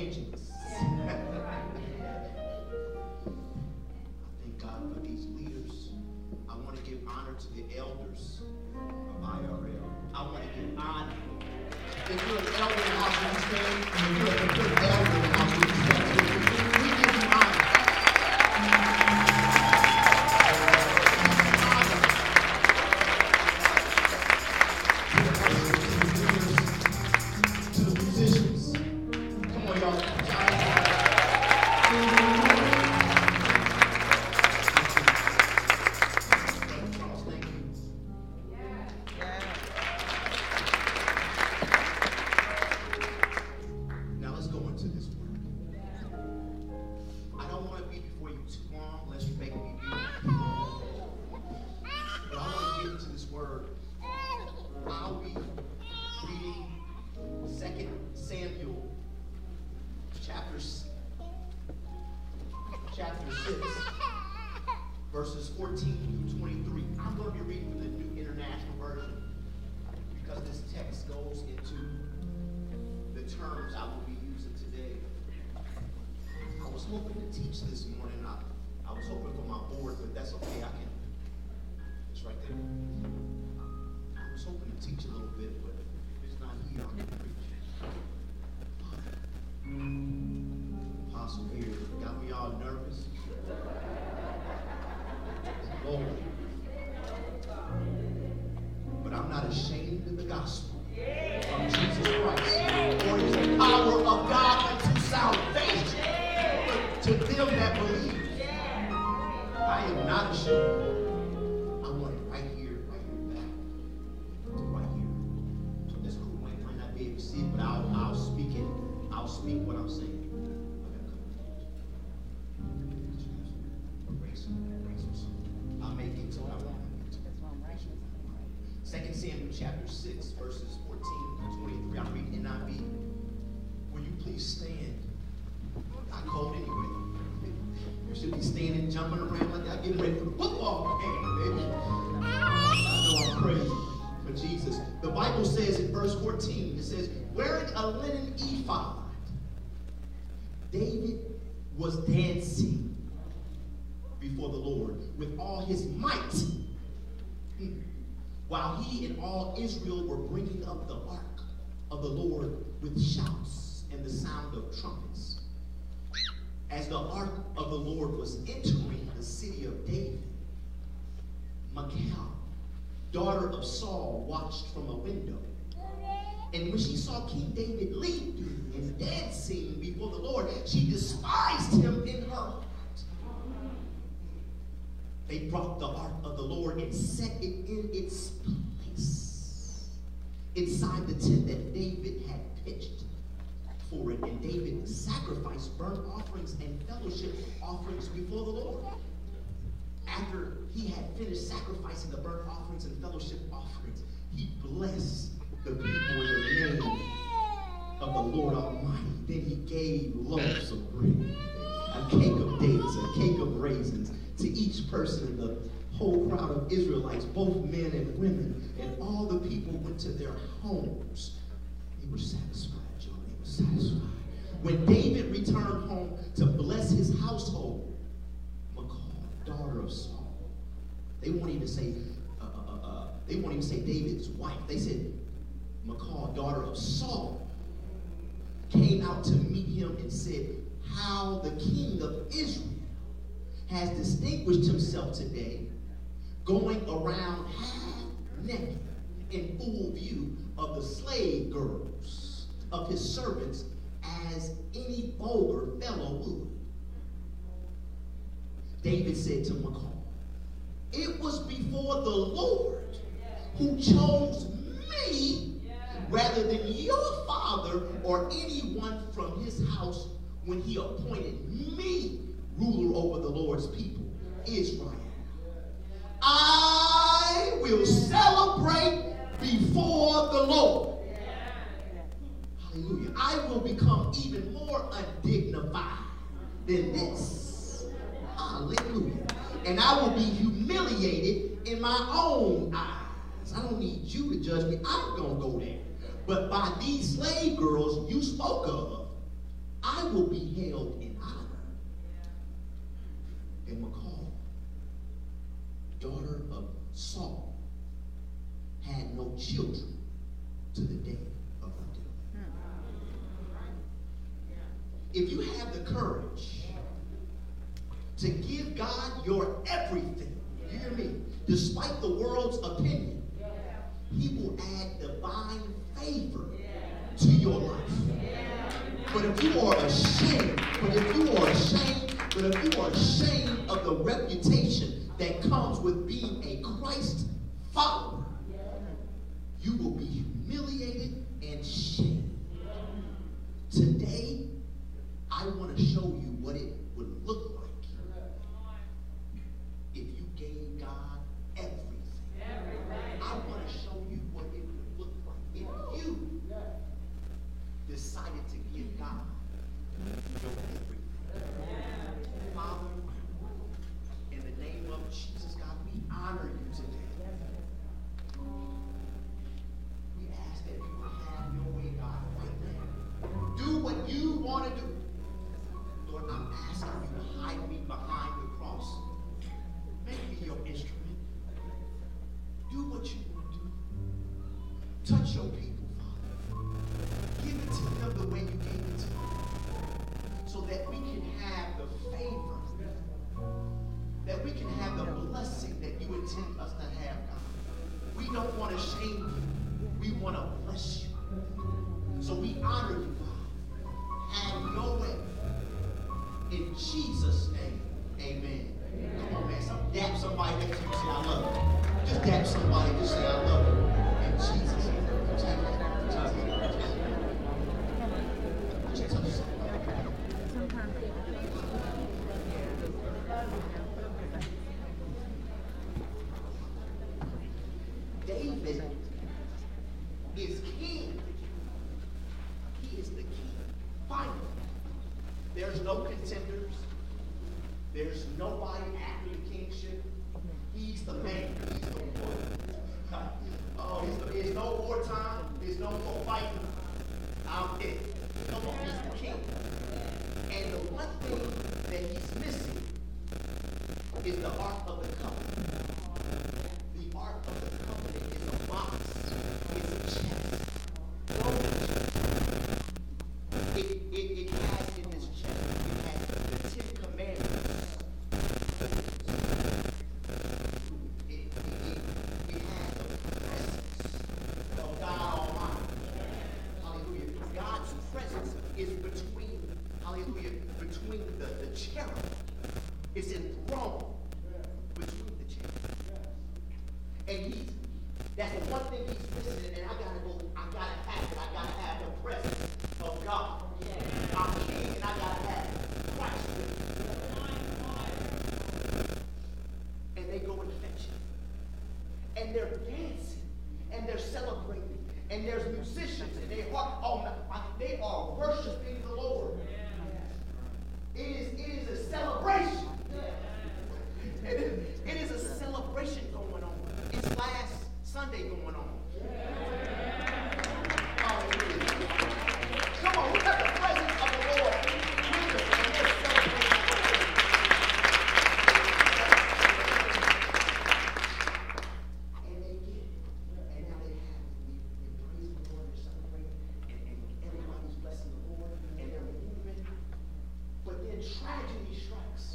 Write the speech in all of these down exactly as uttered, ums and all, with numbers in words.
changing us. I thank God for these leaders. I want to give honor to the elders of I R L. I want to give honor. If you're an elder in the house, will you stand? If you're, if you're an elder in the house, will you stand? We give you honor. To the musicians. Come on, y'all. Thank you. Now let's go into this word. I don't want to be before you too long unless you make me be. But I want to get into this word. I'll be reading Second Samuel chapter, chapter six, verses fourteen through twenty-three. I'm going to be reading from the New International Version because this text goes into the terms I will be using today. I was hoping to teach this morning. I, I was hoping for my board, but that's okay. I can. It's right there. I was hoping to teach a little bit, but if it's not here, I'm going to preach. Apostle here got me all nervous. Lord. But I'm not ashamed of the gospel of Jesus Christ. For it is the power of God unto salvation to them that believe. I am not ashamed. I want it right here, right here, back. Right here. So that's cool. I might not be able to see it, but I'll, I'll speak it. I'll speak what I'm saying. I'll make it to what I want. Second Samuel chapter six, verses fourteen to twenty-three. I'm reading N I V. Will you please stand? I cold anyway. You should be standing, jumping around like y'all getting ready for the football game, baby. I know I'm crazy for Jesus. The Bible says in verse fourteen, it says, wearing a linen ephod, David was dancing before the Lord with all his might, while he and all Israel were bringing up the ark of the Lord with shouts and the sound of trumpets. As the ark of the Lord was entering the city of David, Michal, daughter of Saul, watched from a window. And when she saw King David leaping and dancing before the Lord, she despised him in her heart. They brought the ark of the Lord and set it in its place inside the tent that David had pitched for it. And David sacrificed burnt offerings and fellowship offerings before the Lord. After he had finished sacrificing the burnt offerings and fellowship offerings, he blessed the people in the name of the Lord Almighty. Then he gave loaves of bread, a cake of dates, a cake of raisins, to each person in the whole crowd of Israelites, both men and women, and all the people went to their homes. They were satisfied, John. They were satisfied. When David returned home to bless his household, Michal, daughter of Saul, they won't even say, uh, uh, uh, they won't even say David's wife. They said Michal, daughter of Saul, came out to meet him and said, how the king of Israel has distinguished himself today, going around half naked in full view of the slave girls of his servants, as any vulgar fellow would. David said to Michal, it was before the Lord who chose me rather than your father or anyone from his house when he appointed me ruler over the Lord's people, Israel. I will celebrate before the Lord. Hallelujah. I will become even more undignified than this. Hallelujah. And I will be humiliated in my own eyes. I don't need you to judge me. I'm going to go there. But by these slave girls you spoke of, I will be held in honor. And Michal, daughter of Saul, had no children to the day of her death. If you have the courage to give God your everything, you hear me, despite the world's opinion, he will add divine favor to your life. But if you are ashamed, but if you are ashamed, but if you are ashamed of the reputation that comes with being a Christ follower, you will be humiliated and shamed. Today, I want to show you what it would look like if you gave God everything. I want to show you what it would look like if you decided to give God your everything. Father, in the name of Jesus, God, we honor you today. We ask that you will have your way, God, right now. Do what you want to do. Lord, I'm asking you to hide me behind the cross. Make me your instrument. Do what you want to do. Touch your people, Father. Give it to them the way you gave it to them. So that we can have the favor, that we can have the blessing that you intend us to have, God. We don't want to shame you. We want to bless you. So we honor you, God. Have your way. In Jesus' name, amen. Come on, man. Some, dap somebody next to you. Say, I love you. Just dap somebody. Just say, I love you. In Jesus' name. Just touch somebody. David is king. He is the king. Finally. There's no contenders. There's nobody after the kingship. He's the man. He's the one. Oh, there's no wartime. There's no more fighting. I'm it. Come on, he's the king. And the one thing that he's missing is the Ark of the Covenant. The Ark of the Covenant is a box. It's a chest. It, it, it has in this chest, it has the Ten Commandments. It, it, it, it has the presence of God Almighty. Hallelujah. God's presence is between, hallelujah, between the, the cherub. It's enthroned between the cherub. And he's, that's the one thing he's missing, and I gotta go, I gotta have it, I gotta have the presence of God. I'm king, and I gotta have Christ with me. And they go and fetch him. And they're dancing, and they're celebrating, and there's musicians, and they are, oh, they are worshiping the Lord. It is, it is a celebration. It is, it is a celebration going on. It's last Sunday going on. Hallelujah. Come on, we have the presence of the Lord with us, and we're celebrating. And they get it. And now they have it. They, they praise the Lord, they're celebrating, and, and everybody's blessing the Lord, and they're moving. But then tragedy strikes.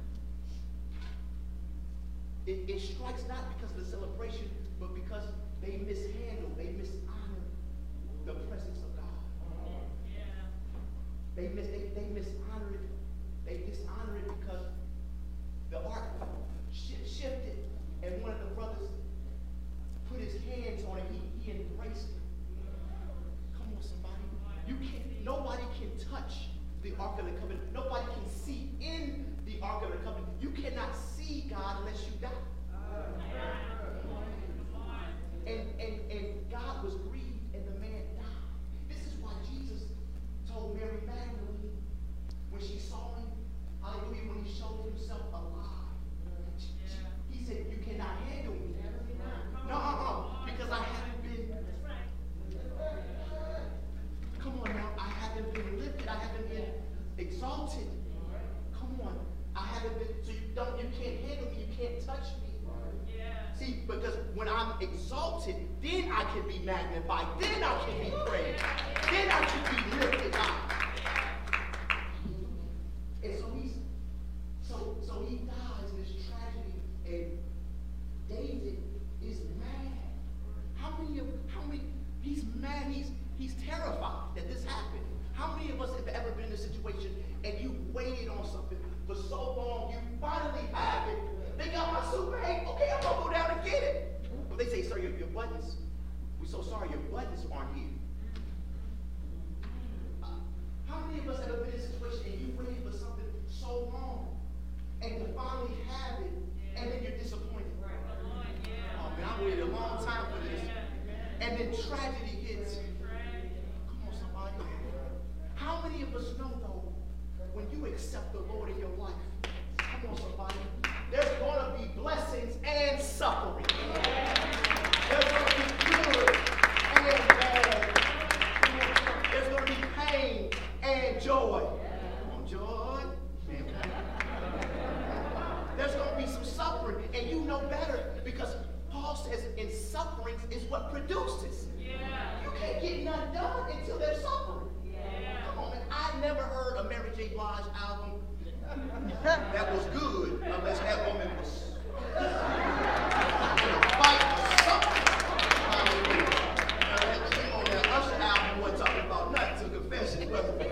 It, it strikes not because of the celebration, but because they mishandle, they mishonor the presence of God. They mis they, they mishonor it. They dishonor it because the ark sh shifted, and one of the brothers put his hands on it. He, he embraced it. Come on, somebody. You can't. Nobody can touch the Ark of the Covenant. Nobody can see in the Ark of the Covenant. You cannot see God unless you die. And, and, and God was grieved, and the man died. This is why Jesus told Mary Magdalene when she saw him, hallelujah, when he showed himself alive. He said, you cannot handle me. No, uh-uh, because I haven't been. Come on now, I haven't been lifted. I haven't been then I can be magnified. Then I can be praised. Then I can be lifted up. And so he's so so he dies in this tragedy, and David is mad. How many of how many he's mad, he's he's terrified that this happened. How many of us have ever been in a situation and you waited on something for so long, you finally have it? They got my Super eight. Okay, I'm gonna go down and get it. But they say, sir, your, your buttons, we're so sorry, your buttons aren't here. Uh, how many of us have ever been in a situation and you waited for something so long and you finally have it and then you're disappointed? Oh man, I waited a long time for this. And then tragedy hits. Come on, somebody. How many of us know, though, when you accept the Lord in your life, come on, somebody, there's going to be blessings and suffering. There's going to be good and bad. There's going to be pain and joy. Come on, joy. There's going to be some suffering, and you know better, because Paul says in sufferings is what produces. Yeah. You can't get nothing done until there's suffering. Yeah. Come on, man. I never heard a Mary J. Blige album that was good unless that woman was in a fight or something. Hallelujah. Come on, that Usher album wasn't talking about nothing to confession, was it?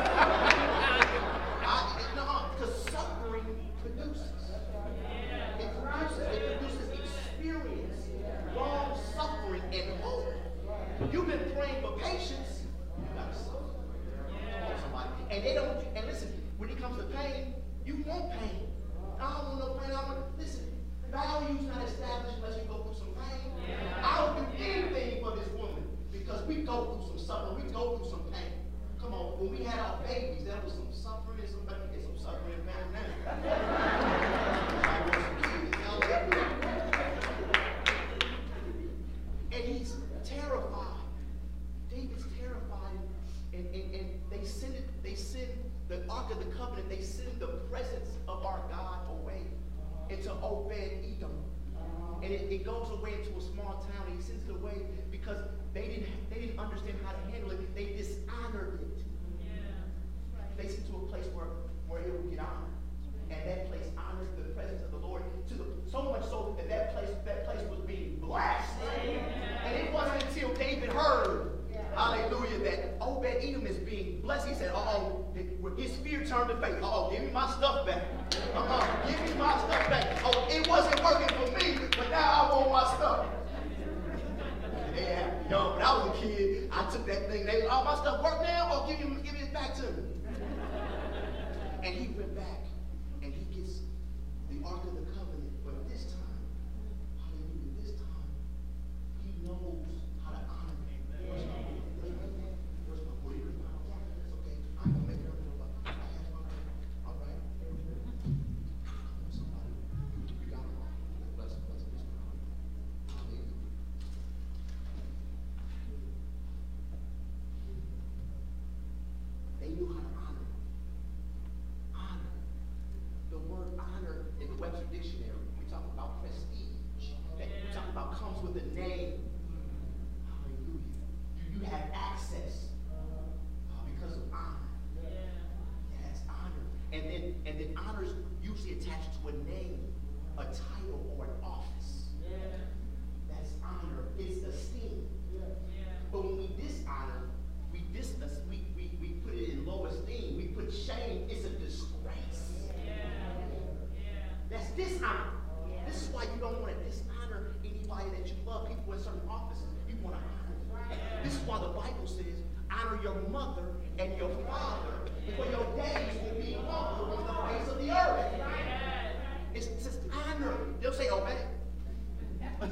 I, no, because suffering produces. It produces. It produces experience, long suffering, and hope. You've been praying for patience. You got to suffer. Come on, somebody. And they don't. And listen, when it comes to pain, you want pain. I don't want no pain. I want. Listen, value's not established unless you go through some pain. I'll do anything for this woman because we go through some suffering. We go through some pain. Come on, when we had our babies, there was some suffering and some pain. Get some suffering and pain now. I want some kids. And he's terrified. David's terrified, and, and, and they send it, they send the Ark of the Covenant, they send the presence of our God away into Obed-Edom. And it, it goes away into a small town, and he sends it away because they didn't they didn't understand how to handle it. They dishonored it. Yeah. They sent it to a place where, where it would get honored. And that place honored the presence of the Lord to the, so much so that that place, that place was being blessed. Yeah. And it wasn't until David heard, yeah. Hallelujah, that Obed-Edom is being blessed. He said, uh-oh, his fear turned to faith. Uh-oh, give me my stuff back. Uh-oh, give me my stuff back. Oh, it wasn't working for me, but now I want my stuff. Yeah, you know, when I was a kid, I took that thing. They, all my stuff work now? Oh, give, you, give it back to me. And he went back. And he gets the Ark of the Covenant, but this time, hallelujah, this time, he knows how to honor him. Where's my boy? Where's my boy? Where's my boy? That's okay. I'm going to make her know about it. I have my boy. All right. Somebody, you got him. Bless him, bless him, bless him. Hallelujah. They knew how to honor him. Honor. The word honor in the Webster Dictionary, we talk about prestige. That we talk about comes with a name. Hallelujah. You, you have access uh, because of honor. Yes, honor. And then and then honor is usually attached to a name, a title, or an office. That's honor. It's esteem. But when we dishonor, we dis we, we we put it in low esteem. We put shame. It's a disgrace. That's dishonor. Yeah. This is why you don't want to dishonor anybody that you love, people in certain offices. You want to honor them. Yeah. This is why the Bible says, honor your mother and your father, for your days will be longer on the face of the earth. Yeah. It's just honor. They'll say, obey. I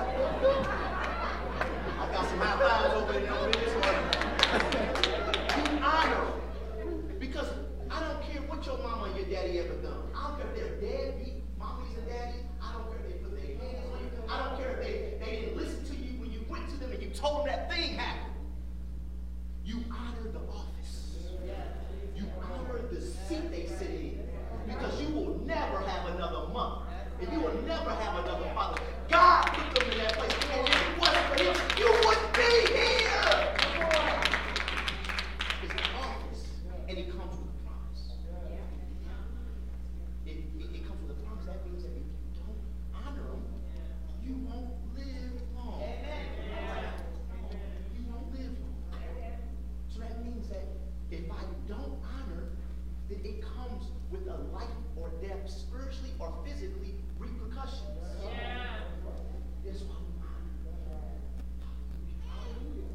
got some high fives over there over this one. You honor. Because I don't care what your mama and your daddy ever done. I don't care if they're deadbeat, mommies and daddies. I don't care if they put their hands on you. I don't care if they, they didn't listen to you when you went to them and you told them that thing happened. You honor the office. then it comes with a life or death, spiritually or physically, repercussions. Yeah. That's why we honor. Hallelujah.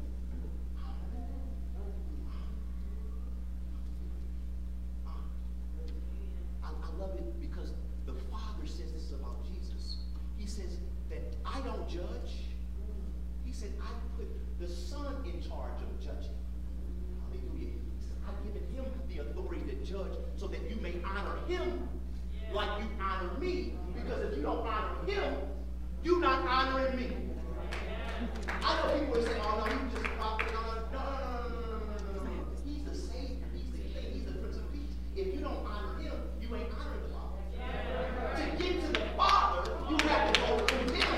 I, I love it because the Father says this about Jesus. He says that I don't judge. He said, I put the Son in charge of judging. Hallelujah. He said, I've given him the authority to judge so that you may honor him like you honor me. Because if you don't honor him, you're not honoring me. I know people are saying, oh no, he's just a prophet. No, no, no, no, no, no, no, no, no. He's the Savior. He's the King. He's the Prince of Peace. If you don't honor him, you ain't honoring the Father. To get to the Father, you have to go through him.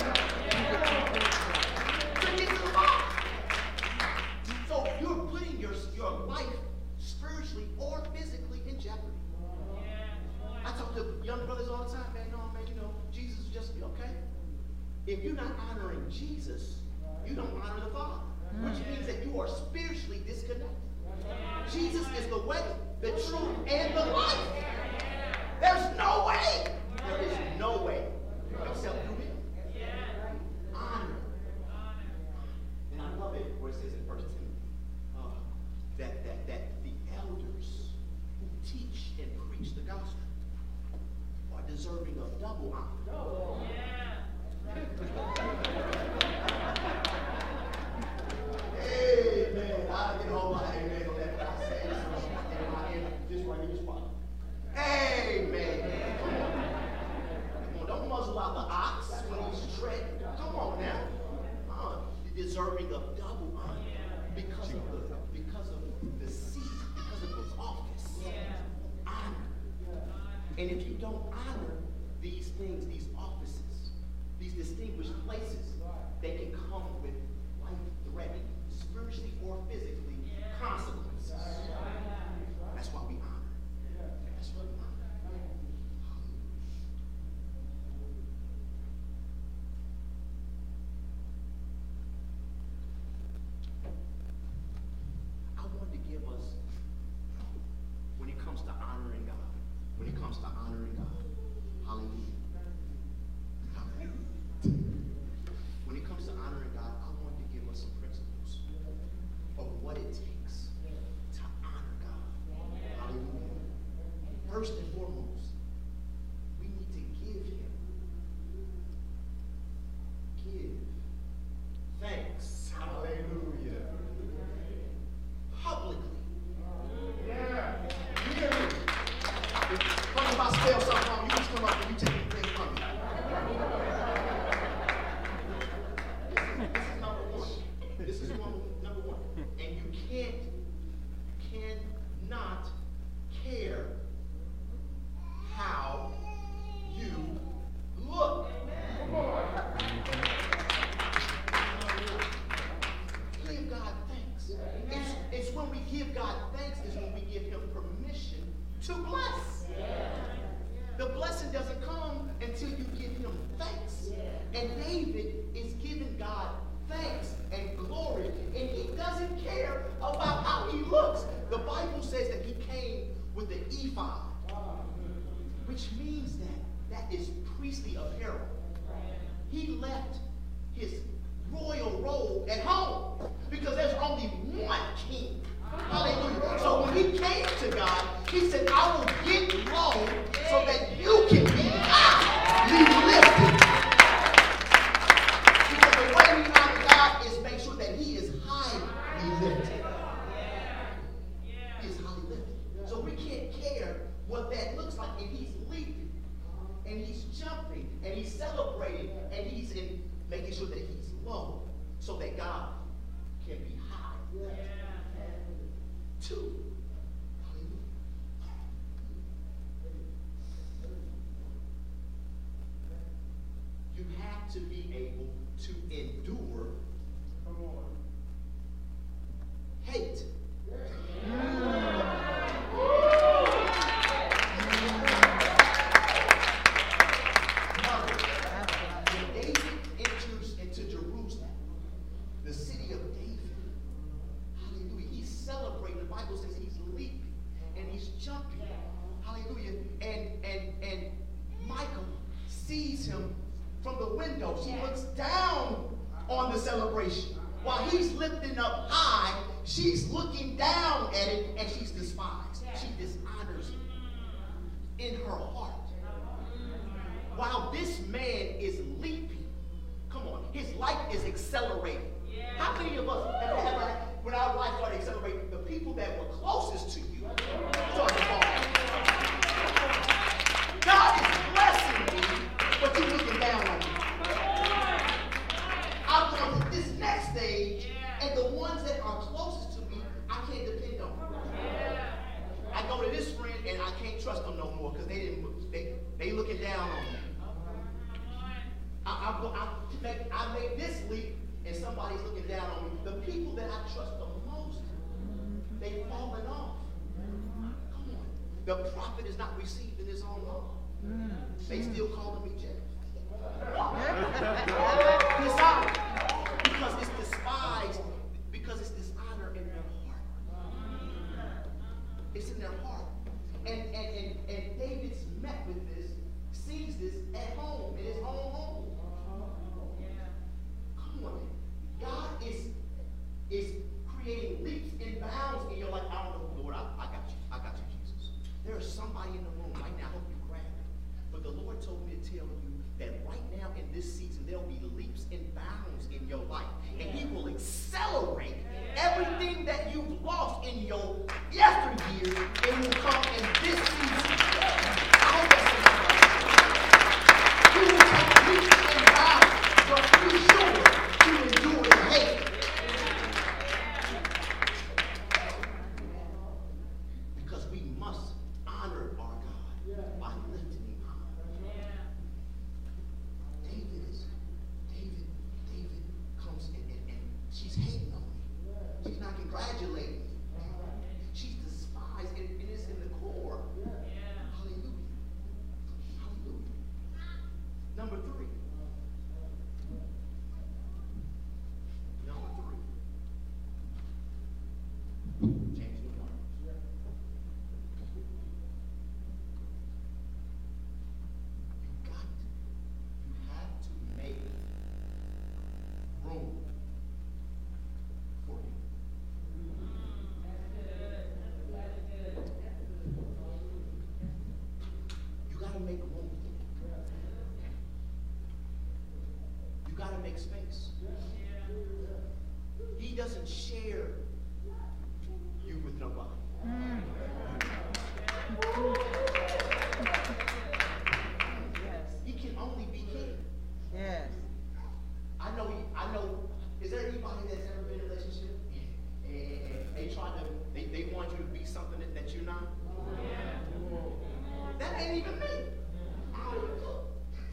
To get to the Father. So you're putting your, your life spiritually or physically in jeopardy. I talk to young brothers all the time, man, no, man, you know, Jesus is just, okay? If you're not honoring Jesus, you don't honor the Father, which means that you are spiritually disconnected. Jesus is the way, the truth, and the life. There's no way. There is no way except through him. Honor. And I love it where it says in First Timothy uh, that, that, that the elders who teach and preach the gospel are deserving of double honor. Amen. I get all my amen on that. I say this right here, spot. Amen. Come on. Come on. Don't muzzle out the ox when he's treading. Come on now. Uh, deserving of double honor because of the because of the seat, because of his office. Honor. And if you don't honor these things, these offices, these distinguished places, they can come with life-threatening, spiritually or physically, consequences. That's why we honor. That's why we honor. I want to give us, when it comes to honoring God, when it comes to honoring God, hallelujah. When it comes to honoring God, I want to give us some principles of what it takes to honor God. Hallelujah. First and foremost, we need to give him, give thanks. Hallelujah. Publicly. Yeah. Hear me. If I spell something wrong, you just come up and you take the thing from me. This is number one. This is one, number one. And you can't, cannot care how you look. Give God thanks. It's, it's when we give God thanks is when we give him permission to bless. The blessing doesn't come until you give him thanks. And David is giving God thanks and glory, and he doesn't care about how he looks. The Bible says that he came with the ephod, which means that that is priestly apparel. He left his royal robe at home because there's only one king. Hallelujah. So when he came to God, he said, I will get low so that you can be highly lifted. Because the way we honor God is make sure that he is highly lifted. He is highly lifted. So we can't care what that looks like. And he's leaping, and he's jumping, and he's celebrating, and he's in making sure that he's low so that God can be high. Two. You have to be able to endure hate. When David enters into Jerusalem, the city of David, hallelujah, he's celebrating. The Bible says he's leaping and he's jumping David, and and and Michal sees him from the window. She looks down on the celebration. While he's lifting up high, she's looking down at it, and she's despised. She dishonors it in her heart. While this man is leaping, come on, his life is accelerating. How many of us have ever, when our life started accelerating, the people that were closest to you started to fall? God is blessing me, but you're looking down on me. I'm going to this next stage, and the ones that are closest to me, I can't depend on. I go to this friend, and I can't trust them no more because they didn't. They they looking down on me. I, I, I, I made this leap, and somebody's looking down on me. The people that I trust the most, they've fallen off. Come on. The prophet is not received in his own home. They still calling me Jeff. Dishonor. Because it's despised, because it's dishonor in their heart. It's in their heart. And, and, and, and David's met with this, sees this at home, in his own home. Come on. God is, is creating leaps and bounds in your life. I don't know, Lord, I, I got you. I got you, Jesus. There is somebody in the room right now. I hope you grab it. But the Lord told me to tell you that right now in this season, there'll be leaps and bounds in your life. And he will accelerate everything that you've lost in your yesteryear. It will come in this season. I hope that's somebody. You will take leaps and bounds, but be sure to endure the hate. Because we must honor our God by lifting him high. David is, David, David comes in and, and she's hating on me. She's not congratulating me. She's despised, and, and it's in the core. Hallelujah. Hallelujah. Number three. Number three. Change the part. You got to, you have to make room for him. You got to make room for him. You got to make space. He doesn't share you with nobody. He can only be king. Yes. I know. He, I know. Is there anybody that's ever been in a relationship and, and, and they try to, they, they want you to be something that, that you're not? That ain't even me. I don't even cook.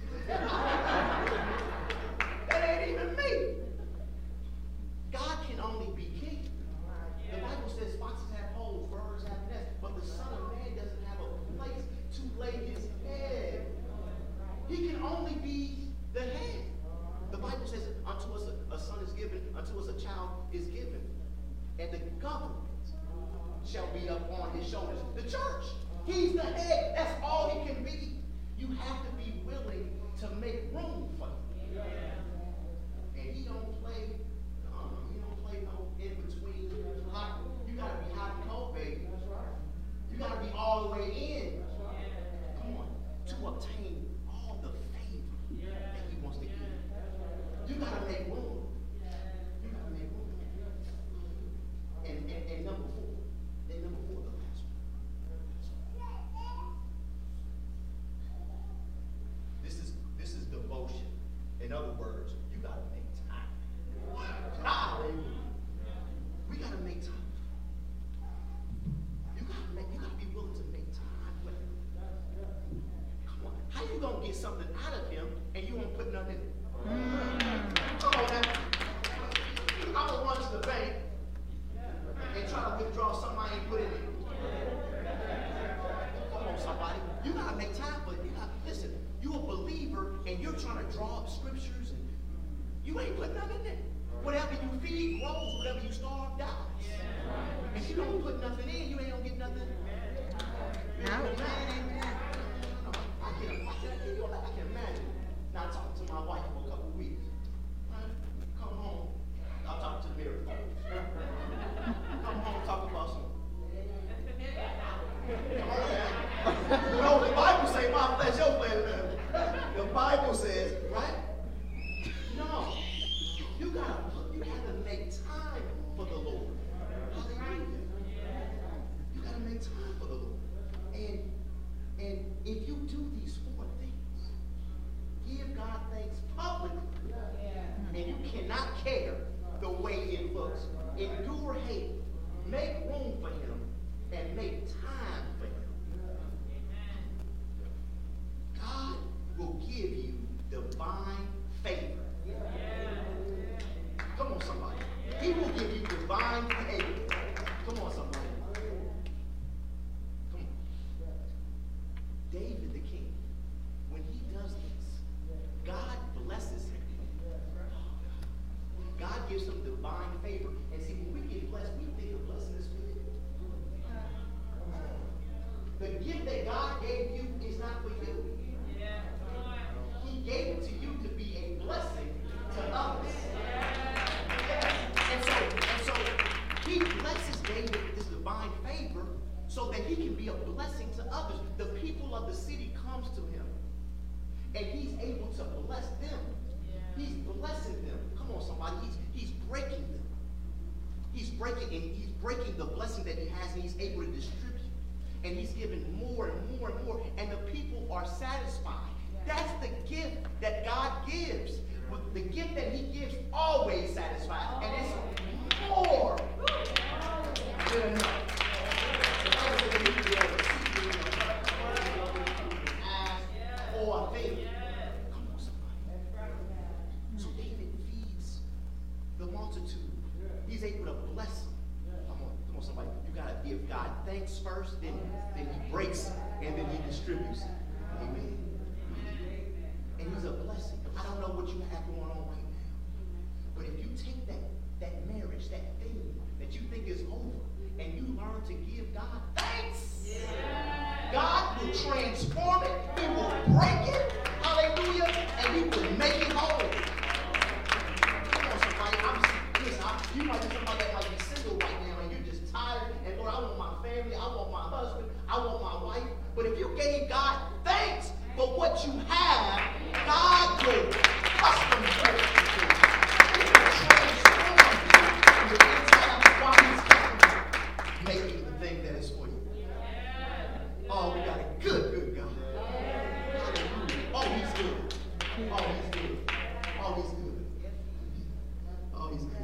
That ain't even me. God can only be king. The Bible says foxes have holes, birds have nests, but the Son of Man doesn't have a place to lay his head. He can only be the head. The Bible says, unto us a, a son is given, unto us a child is given, and the government shall be up on his shoulders. The church. He's the head. That's all he can be. You have to be willing to make room for him. And he don't play, um, he don't play no in between. You gotta be hot and cold, baby. You gotta be all the way in. Come on, to obtain all the favor that he wants to give. You gotta make room. You gotta make room. And, and, and number four, and number four, the last one. This is this is devotion. In other words, you gotta make time. Hallelujah. We gotta make time. You gotta make. You gotta be willing to make time with him. Come on. How you gonna get something out of him and you won't put nothing in it? Come on now. I'm gonna run to the bank and try to withdraw something I ain't put in it. Come on, somebody. You gotta make time for it. You gotta listen. You're a believer and you're trying to draw up scriptures and you ain't put nothing in it. Whatever you feed grows, whatever you starve dies. If you don't put nothing in, you ain't gonna get nothing. Amen. No, the Bible says my flesh, your flesh. The Bible says, right? No. You gotta, you gotta make time for the Lord. Hallelujah. You gotta make time for the Lord. And and if you do these four things, give God thanks publicly, and you cannot care the way it looks. Endure hate. Make room for him and make time for him. God will give you divine favor. Come on, somebody. He will give you divine favor. Come on, somebody. Come on. David the king, when he does this, God blesses him. God gives him divine favor. And see, when we get blessed, we think the blessing is for you. The gift that God gave you is not for you. He gave it to you to be a blessing to others. Yes. And so, and so he blesses David with this divine favor so that he can be a blessing to others. The people of the city comes to him, and he's able to bless them. He's blessing them. Come on, somebody. He's he's breaking them. He's breaking and he's breaking the blessing that he has, and he's able to distribute. And he's giving more and more and more, and the people are satisfied. That's the gift that God gives. The gift that he gives always satisfies, and it's more than enough. Ask for a thing. Come on, somebody. So David feeds the multitude. He's able to bless them. Come on, come on, somebody. You gotta give God thanks first, then, then he breaks it, and then he distributes it. Amen. And he's a blessing. I don't know what you have going on right now, but if you take that, that marriage, that thing that you think is over, and you learn to give God thanks, yeah. God will transform it. He will break it. Hallelujah. And he will make it whole. Come on, somebody. I'm, listen, I'm, you might be somebody that might be single right now, and you're just tired, and Lord, I want my family, I want my husband, I want my wife. But if you gave God thanks for what you have, God will custom fit it. He will transform you from the inside while he's making the thing that is for you. Oh, we got a good, good God. Hallelujah. Oh, he's good. Oh, he's good. Oh, he's good. Oh, he's good.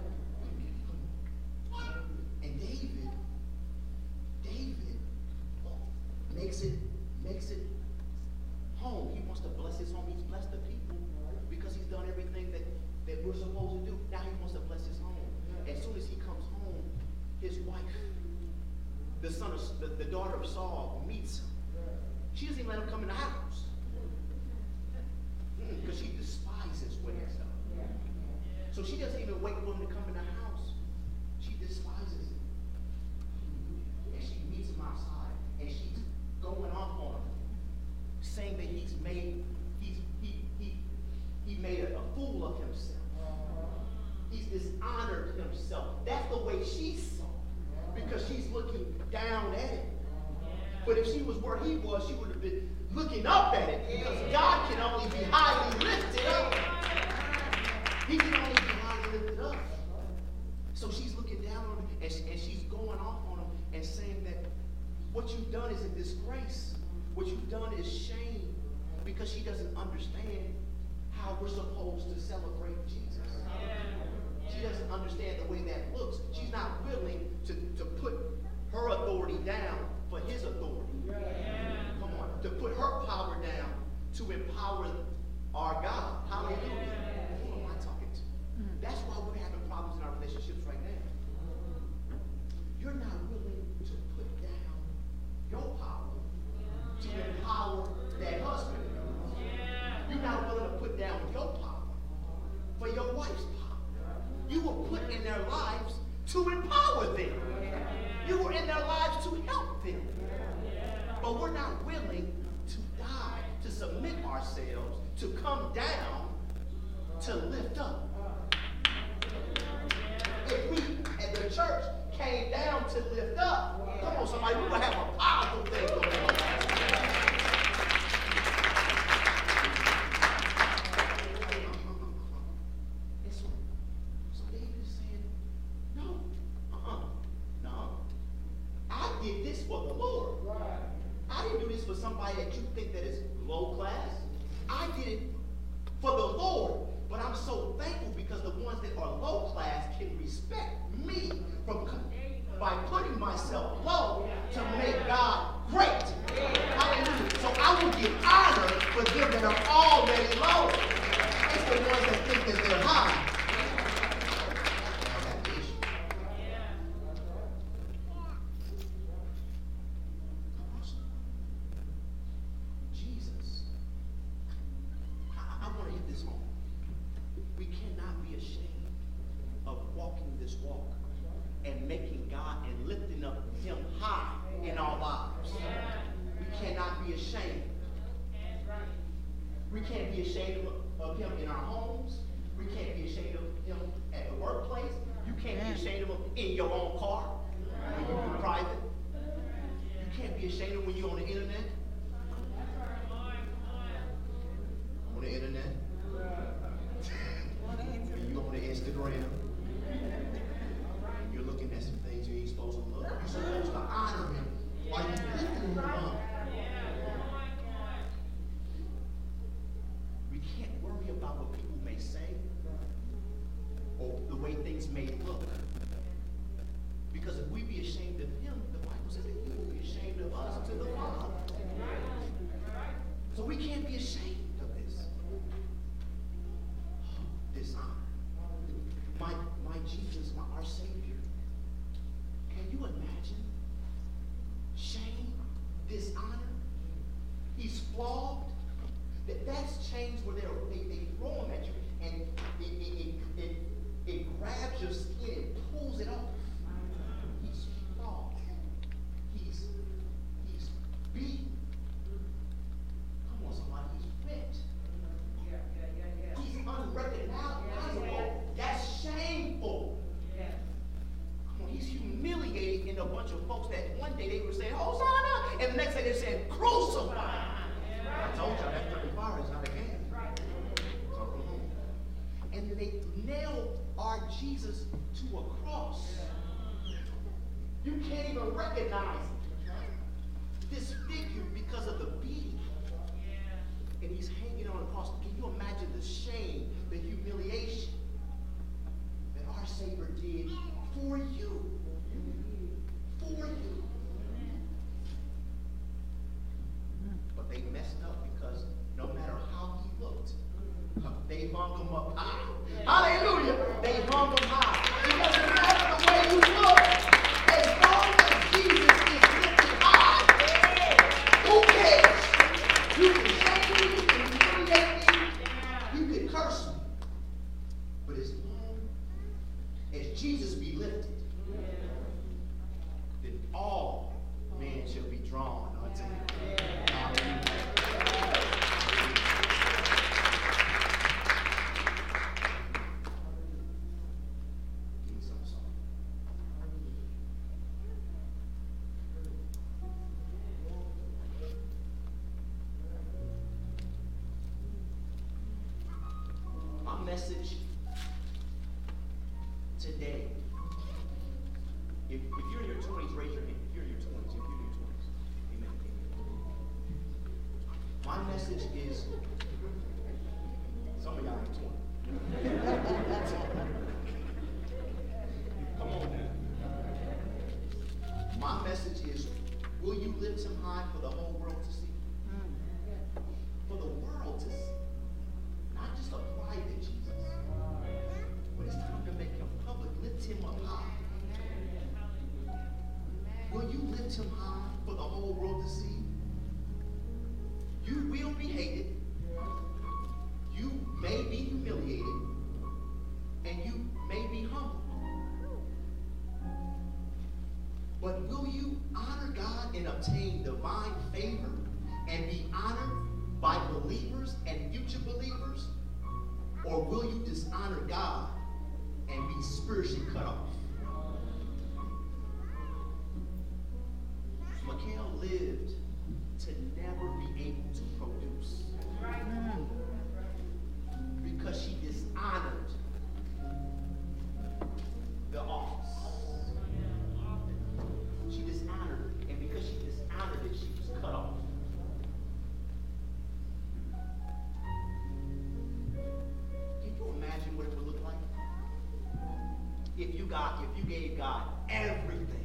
And David, David makes it, makes it home. He wants to bless his home. He's blessed the people because he's done everything that, that we're supposed to do. Now he wants to bless his home. As soon as he comes home, his wife, the son of the, the daughter of Saul, meets him. She doesn't even let him come in the house because mm, she despises women. So she doesn't even wait for him to come in the house. She despises him. And she meets him outside, and she's going off on him, saying that he's made he's he he he made a, a fool of himself. He's dishonored himself. That's the way she saw it, because she's looking down at it. But if she was where he was, she would have been looking up at it, because God can only be highly lifted up. He can only be highly lifted up. So she's looking down on him, and, she, and she's going off on him and saying that what you've done is a disgrace. What you've done is shame, because she doesn't understand how we're supposed to celebrate Jesus. She doesn't understand the way that looks. She's not willing to, to put her authority down for his authority. Come on. To put her power down to empower our God. Hallelujah. Who am I talking to? That's why we're having problems in our relationships right now. You're not willing to put down your power to empower that husband. You're not willing to put down your power for your wife's power. You were put in their lives to empower them. You were in their lives to help them. But we're not willing to die, to submit ourselves, to come down, to lift up. If we, at the church, came down to lift up, come on, somebody, we would have a powerful thing going on. for somebody that you think that is low class. I did it for the Lord. But I'm so thankful because the ones that are low class can respect me from by putting myself low to make God great. Hallelujah. So I will give honor for them that are already low. It's the ones that think that they're high. Jesus. I, I want to hit this home. We cannot be ashamed of walking this walk and making God and lifting up him high in our lives. We cannot be ashamed. We can't be ashamed of him in our homes. We can't be ashamed of him at the workplace. You can't be ashamed of him in your own car when you're private. You can't be ashamed of him when you're on the internet. On the internet. When you're on the Instagram. You're looking at some things you ain't supposed to look. You're supposed to honor him while you're lifting him up. We can't worry about what people may say or the way things may look. Because if we be ashamed of him, the Bible says that he will be ashamed of us to the Father. So we can't be ashamed of this. Dishonor. My, my Jesus, my, our Savior. Can you imagine? Shame, dishonor. He's flogged. That, that's chains where they, they throw them at you and it, it, it, it, it grabs your skin and pulls it off. He's flogged. He's, he's beaten. Come on, somebody. He's whipped. He's unrecognizable. That's shameful. Come on, he's humiliated in a bunch of folks that one day they were saying, Hosanna, and the next day they're saying, crucify. I told y'all that thirty-five is not a game. And then they nailed our Jesus to a cross. You can't even recognize this figure because of the beating. And he's hanging on the cross. Can you imagine the shame, the humiliation that our Savior did for you? For you. But they messed up because no matter how he looked, they hung him up high. Hallelujah! They hung him high. It doesn't matter the way you look. As long as Jesus is lifted high, who cares? You can shame me, you can humiliate me, you can curse me. But as long as Jesus be lifted, then all men shall be drawn unto him. Hallelujah. Give me some song. My message today, if, if you're in your twenties, raise your hand. If you're in your twenties, if you're in your twenties. Amen. Amen. My message is, some of y'all are twenty. Come on now. My message is, will you lift him high for the whole world to see? For the world to see. Not just a private Jesus. But it's time to make him public. Lift him up high. Will you lift him high for the whole world to see? You will be hated. You may be humiliated. And you may be humbled. But will you honor God and obtain divine favor and be honored by believers and future believers? Or will you dishonor God and be spiritually cut off? Mikhail lived to never be able to produce. Because she dishonored the office. She dishonored it. And because she dishonored it, she was cut off. got, if you gave God everything,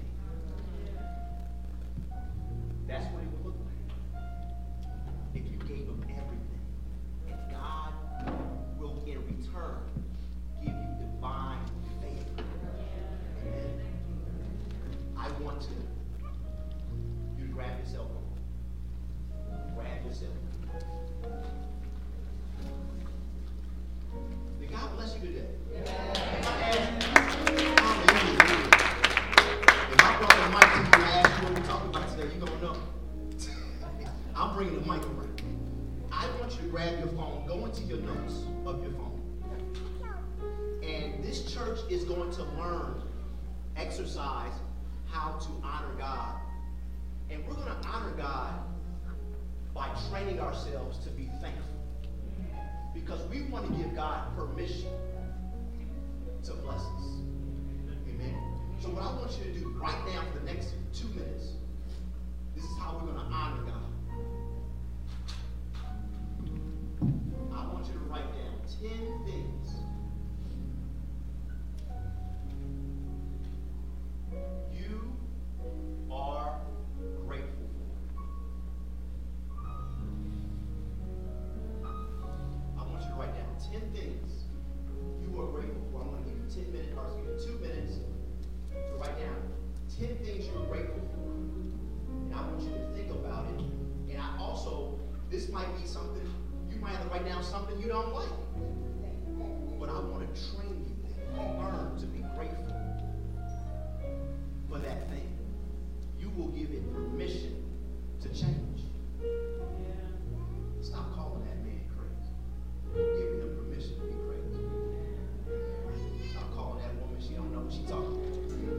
that's what it would look like. If you gave him everything, and God will in return give you divine favor. Amen. I want to you to grab your cell phone. Grab your cell phone. Did God bless you today? Yeah. If I ask you, if I brought the mic to you and I asked you what we're talking about today, you're going to know. I'm bringing the mic around. I want you to grab your phone, go into your notes of your phone. And this church is going to learn, exercise how to honor God. And we're going to honor God by training ourselves to be thankful. Because we want to give God permission to bless us. Amen. So what I want you to do right now for the next two minutes, this is how we're going to honor God. I want you to write down ten things you are grateful for. I want you to write down ten things you are grateful for. I'm going to give you ten minutes, or excuse me, two minutes to write down ten things you're grateful for. And I want you to think about it. And I also, this might be something, you might have to write down something you don't like. But I want to train you and learn to be grateful for that thing. You will give it permission to change. Stop calling that man crazy. You're giving him permission to be crazy. Stop calling that woman, she don't know what she's talking about.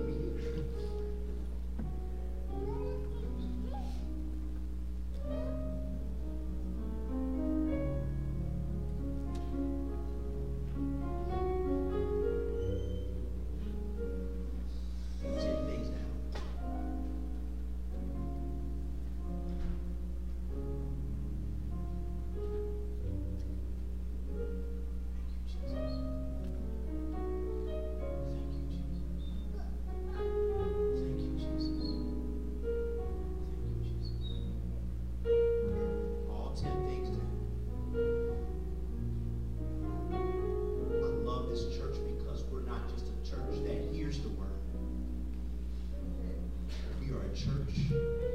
Church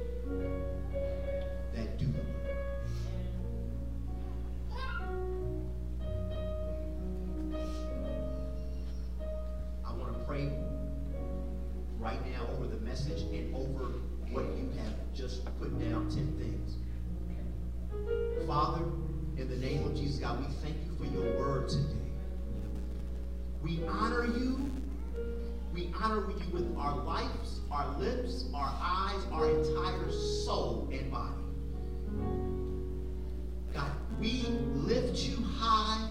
that do the work. I want to pray right now over the message and over what you have just put down, ten things. Father, in the name of Jesus, God, we thank you for your word today. We honor you. We honor you with our lives, our lips, our eyes, our entire soul and body. God, we lift you high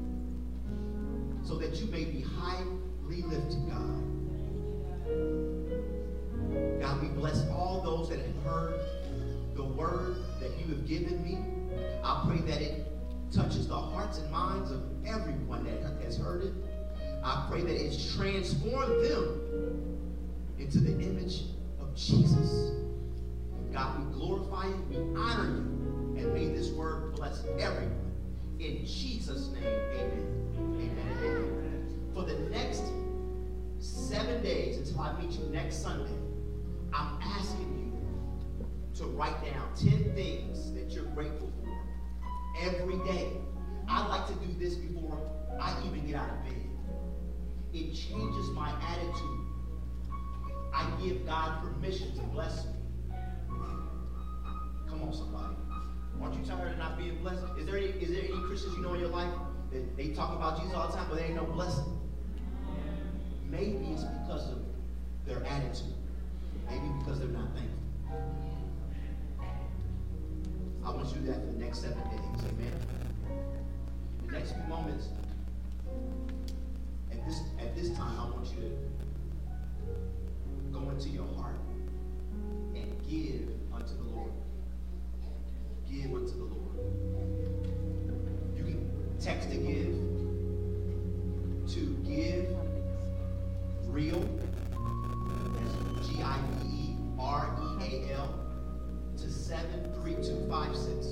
so that you may be highly lifted, God. God, we bless all those that have heard the word that you have given me. I pray that it touches the hearts and minds of everyone that has heard it. I pray that it's transformed them into the image of Jesus. God, we glorify you, we honor you, and may this word bless everyone. In Jesus' name, amen. Amen. Amen. For the next seven days until I meet you next Sunday, I'm asking you to write down ten things that you're grateful for every day. I like to do this before I even get out of bed. It changes my attitude. I give God permission to bless me. Come on, somebody. Aren't you tired of not being blessed? Is there any, is there any Christians you know in your life that they talk about Jesus all the time, but there ain't no blessing? Maybe it's because of their attitude. Maybe because they're not thankful. I want you to do that for the next seven days. Amen. The next few moments, at this, at this time, I want you to go into your heart and give unto the Lord. Give unto the Lord. You can text to give to give real five six.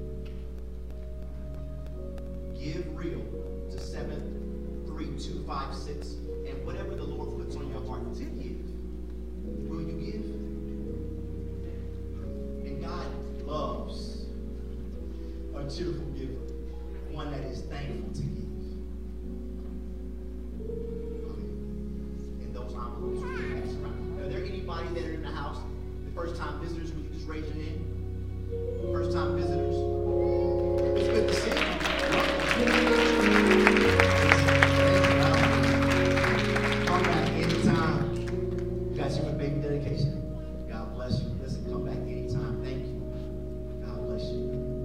Give real to seven three two five six. And whatever the Lord puts on your heart to give, will you give? And God loves a cheerful giver, one that is thankful to give. And those envelopes will be passed around. Are there anybody that are in the house? The first time visitors, will you just raise your hand? First time visitors? It's good to see you. Come back anytime. You got you a baby dedication. God bless you. Listen, come back anytime. Thank you. God bless you.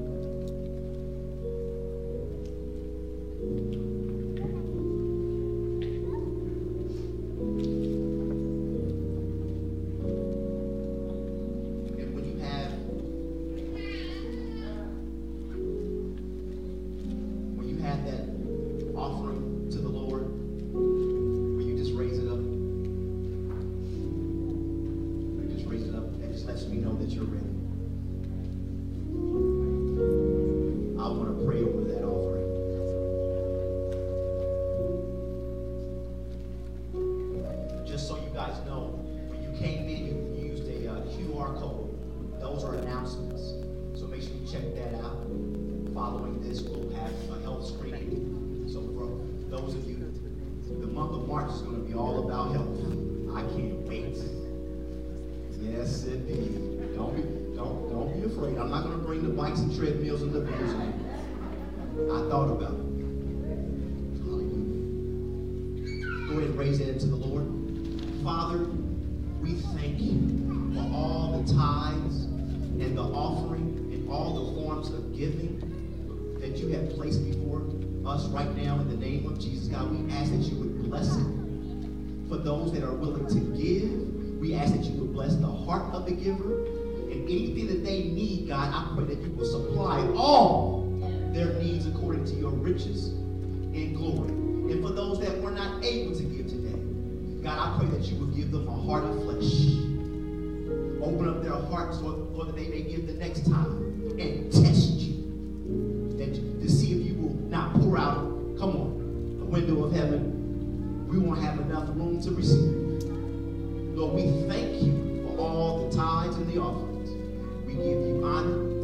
And when you have when you have that offering to the Lord, will you just raise it up? Will you just raise it up? That just lets me know that you're ready. I want to pray over that offering. Just so you guys know, when you came in, you used a uh, Q R code. Those are announcements. So make sure you check that out. Following this, we'll have a health screening. So for those of you, the month of March is going to be all about health. I can't wait. Yes, indeed. Don't be, don't, don't be afraid. I'm not going to bring the bikes and treadmills and the bills in. I thought about it. Hallelujah. Go ahead and raise that into the Lord. Father, we thank you for all the tithes and the offering and all the forms of giving that you have placed before us right now in the name of Jesus. God, we ask that you would bless it. For those that are willing to give, we ask that you would bless the heart of the giver. And anything that they need, God, I pray that you will supply all their needs according to your riches and glory. And for those that were not able to give today, God, I pray that you would give them a heart of flesh. Open up their hearts, Lord, Lord, that they may give the next time and test you. That, to see if you will not pour out, come on, a window of heaven. We won't have enough room to receive. Lord, we thank you for all the tithes and the offerings. We give you honor.